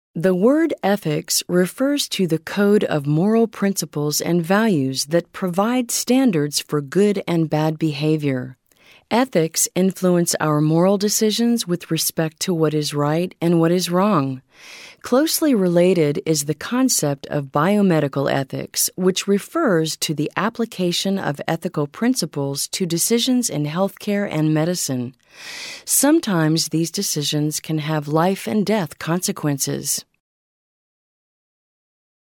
The word ethics refers to the code of moral principles and values that provide standards for good and bad behavior. Ethics influence our moral decisions with respect to what is right and what is wrong. Closely related is the concept of biomedical ethics, which refers to the application of ethical principles to decisions in healthcare and medicine. Sometimes these decisions can have life and death consequences.